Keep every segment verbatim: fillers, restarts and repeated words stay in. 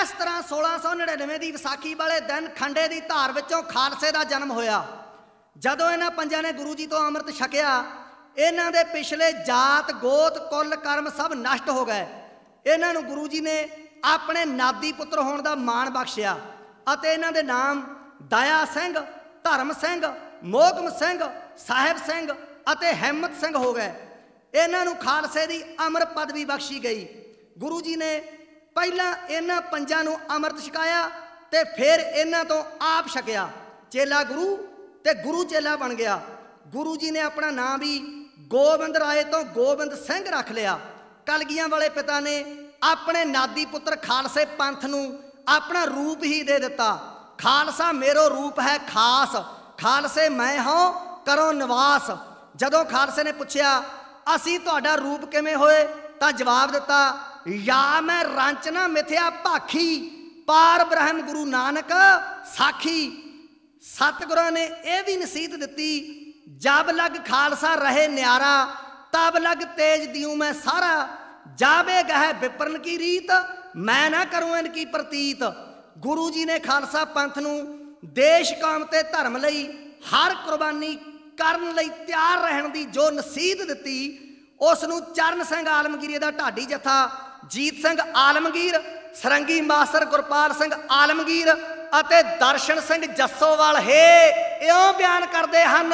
इस तरह सोलह सौ नड़िनवे की विसाखी वाले दिन खंडे की धार विचों खालसे का जन्म होया। जदों इन्हां पंजां ने गुरु जी तो अमृत छकिया, इन्हां दे पिछले जात गोत कुल कर्म सब नष्ट हो गए। इन्हां नूं गुरु जी ने अपने नादी पुत्र होने का माण बख्शिया अते इन्हां दे नाम दया सिंह, धर्म सिंह, मोहकम सिंह, साहिब सिंह अते हिम्मत सिंह हो गए। इन्हां नूं खालसे की अमर पदवी बख्शी गई। गुरु जी ने पहला इन्हां पंजां नूं अमृत छकाया ते फिर इन्हां तो आप छकिया। चेला गुरु ते गुरु चेला बन गया। गुरु जी ने अपना नाम भी गोबिंद राय तो गोबिंद सिंह रख लिया। कलगियां वाले पिता ने अपने नादी पुत्र खालसे पंथ नूं अपना रूप ही दे दिता। खालसा मेरो रूप है खास, खालसे मैं हों करो निवास। जदों खालसे ने पूछया असी तुहाडा रूप किवें होए, तां जवाब दिता या मैं रांचना मिथ्या भाखी, पार ब्रह्म गुरु नानक साखी। सतगुरां ने यह भी नसीहत दिती, जब लग खालसा रहे न्यारा, तब लग तेज दियूं मैं सारा। जावे गह विप्रन की रीत, मैं ना करूं इनकी प्रतीत। गुरु जी ने खालसा पंथ नूं देश कौम ते धर्म लई हर कुर्बानी करन लई तैयार रहन दी जो नसीहत दिती, उस नूं चरण सिंह आलमगीर दा ढाडी जथा, जीत सिंह आलमगीर, सरंगी मास्टर गुरपाल सिंह आलमगीर अते दर्शन सिंह जस्सोवाल हे इउं बयान करदे हन।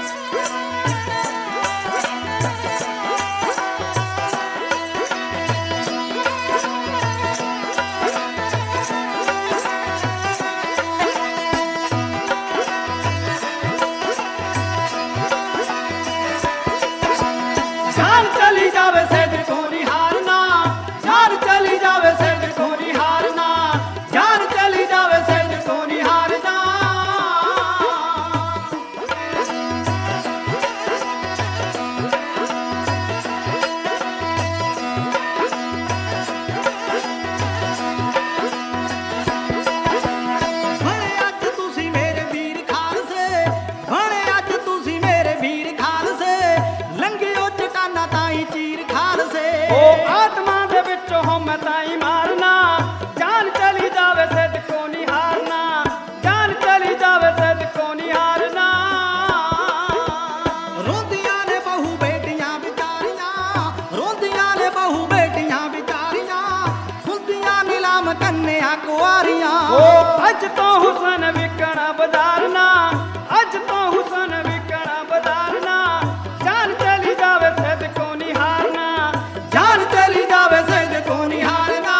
अज तो हुसन विकणा बदारना, अज तो हुसन विकणा बदारना, जान चली जावे सद को निहारना, जान चली जावे सद को निहारना।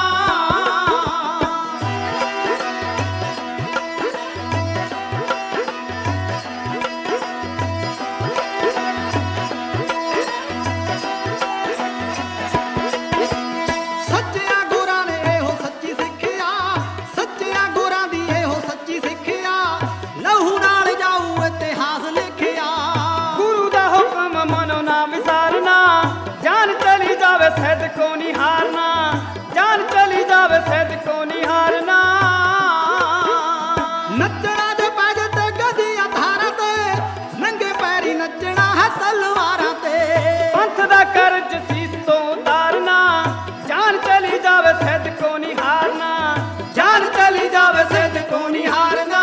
सच्चिया गुरां ने एहो सच्ची सिक्ख्या, सच्चिया गुरां दी एहो सच्ची सिक्ख्या, लहू नाल जाऊ इतिहास लिखिया। गुरु दा हुक्म मनो ना विसारना, जान चली जावे सद को निहारना, जान चली जावे सद को निहारना। नचना दे पैज ते गदियां धारां ते, नंगे पैरी नचना है तलवारां ते। पंथ दा करज सीस तो उतारना, जान चली जावे सद को निहारना, जान चली जावे सद को निहारना।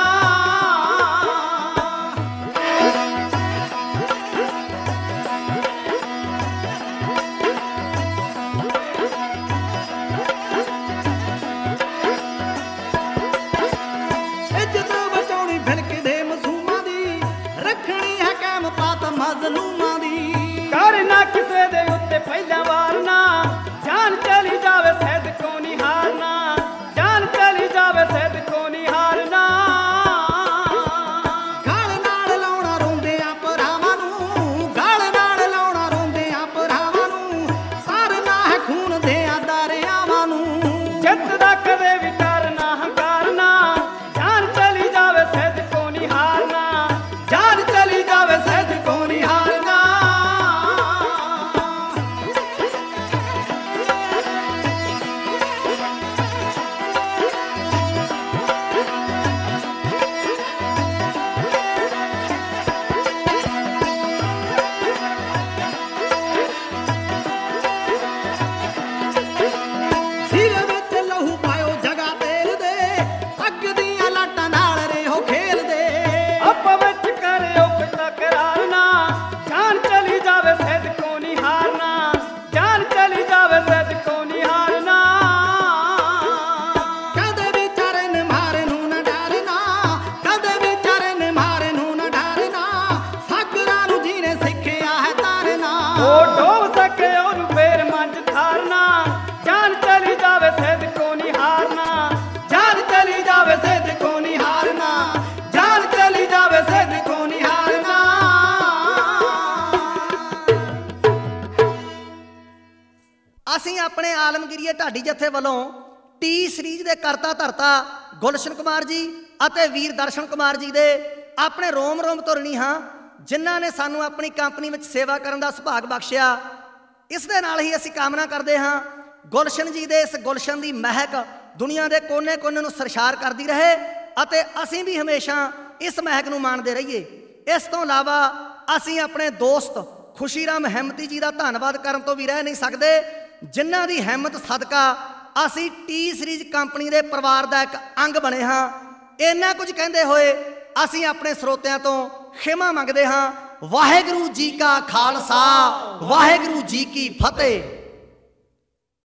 ਆਪਣੇ ਆਲਮਗੀਰੀਏ ਢਾਡੀ ਜਥੇ ਵੱਲੋਂ ਟੀ ਸੀਰੀਜ਼ ਦੇ ਕਰਤਾ ਧਰਤਾ ਗੁਲਸ਼ਨ ਕੁਮਾਰ ਜੀ ਅਤੇ ਵੀਰ ਦਰਸ਼ਨ ਕੁਮਾਰ ਜੀ ਦੇ ਆਪਣੇ ਰੋਮ ਰੋਮ ਧੁਰਨੀ ਹਾਂ, ਜਿਨ੍ਹਾਂ ਨੇ ਸਾਨੂੰ ਆਪਣੀ ਕੰਪਨੀ ਵਿੱਚ ਸੇਵਾ ਕਰਨ ਦਾ ਸੁਭਾਗ ਬਖਸ਼ਿਆ। ਇਸ ਦੇ ਨਾਲ ਹੀ ਅਸੀਂ ਕਾਮਨਾ ਕਰਦੇ ਹਾਂ ਗੁਲਸ਼ਨ ਜੀ ਦੇ ਇਸ ਗੁਲਸ਼ਨ ਦੀ ਮਹਿਕ ਦੁਨੀਆ ਦੇ ਕੋਨੇ-ਕੋਨੇ ਨੂੰ ਸਰਸ਼ਾਰ ਕਰਦੀ ਰਹੇ ਅਤੇ ਅਸੀਂ ਵੀ ਹਮੇਸ਼ਾ ਇਸ ਮਹਿਕ ਨੂੰ ਮਾਣਦੇ ਰਹੀਏ। ਇਸ ਤੋਂ ਇਲਾਵਾ ਅਸੀਂ ਆਪਣੇ ਦੋਸਤ ਖੁਸ਼ੀਰਾਮ ਹਿੰਮਤੀ ਜੀ ਦਾ ਧੰਨਵਾਦ ਕਰਨ ਤੋਂ ਵੀ ਰਹਿ ਨਹੀਂ ਸਕਦੇ, ਜਿਨ੍ਹਾਂ ਦੀ ਹਿੰਮਤ ਸਦਕਾ ਅਸੀਂ ਟੀ ਸੀਰੀਜ਼ ਕੰਪਨੀ ਦੇ ਪਰਿਵਾਰ ਦਾ ਇੱਕ ਅੰਗ ਬਣੇ ਹਾਂ। ਇੰਨਾ ਕੁਝ ਕਹਿੰਦੇ ਹੋਏ ਅਸੀਂ ਆਪਣੇ ਸਰੋਤਿਆਂ ਤੋਂ ਖਿਮਾ ਮੰਗਦੇ ਹਾਂ। ਵਾਹਿਗੁਰੂ ਜੀ ਕਾ ਖਾਲਸਾ, ਵਾਹਿਗੁਰੂ ਜੀ ਕੀ ਫਤਿਹ।